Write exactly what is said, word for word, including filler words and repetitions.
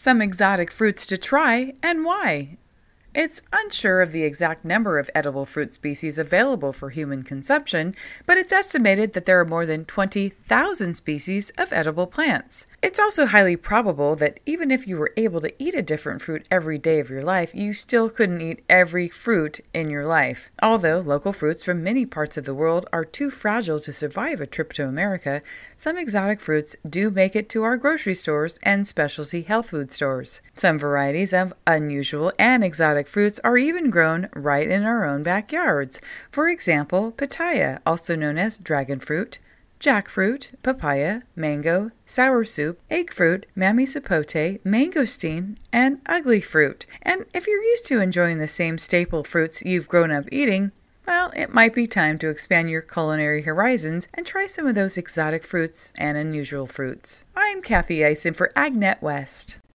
Some exotic fruits to try and why. It's unsure of the exact number of edible fruit species available for human consumption, but it's estimated that there are more than twenty thousand species of edible plants. It's also highly probable that even if you were able to eat a different fruit every day of your life, you still couldn't eat every fruit in your life. Although local fruits from many parts of the world are too fragile to survive a trip to America, some exotic fruits do make it to our grocery stores and specialty health food stores. Some varieties of unusual and exotic fruits are even grown right in our own backyards. For example, pitaya, also known as dragon fruit, jackfruit, papaya, mango, sour soup, egg fruit, mamey sapote, mangosteen, and ugly fruit. And if you're used to enjoying the same staple fruits you've grown up eating, well, it might be time to expand your culinary horizons and try some of those exotic fruits and unusual fruits. I'm Kathy Eisen for AgNet West.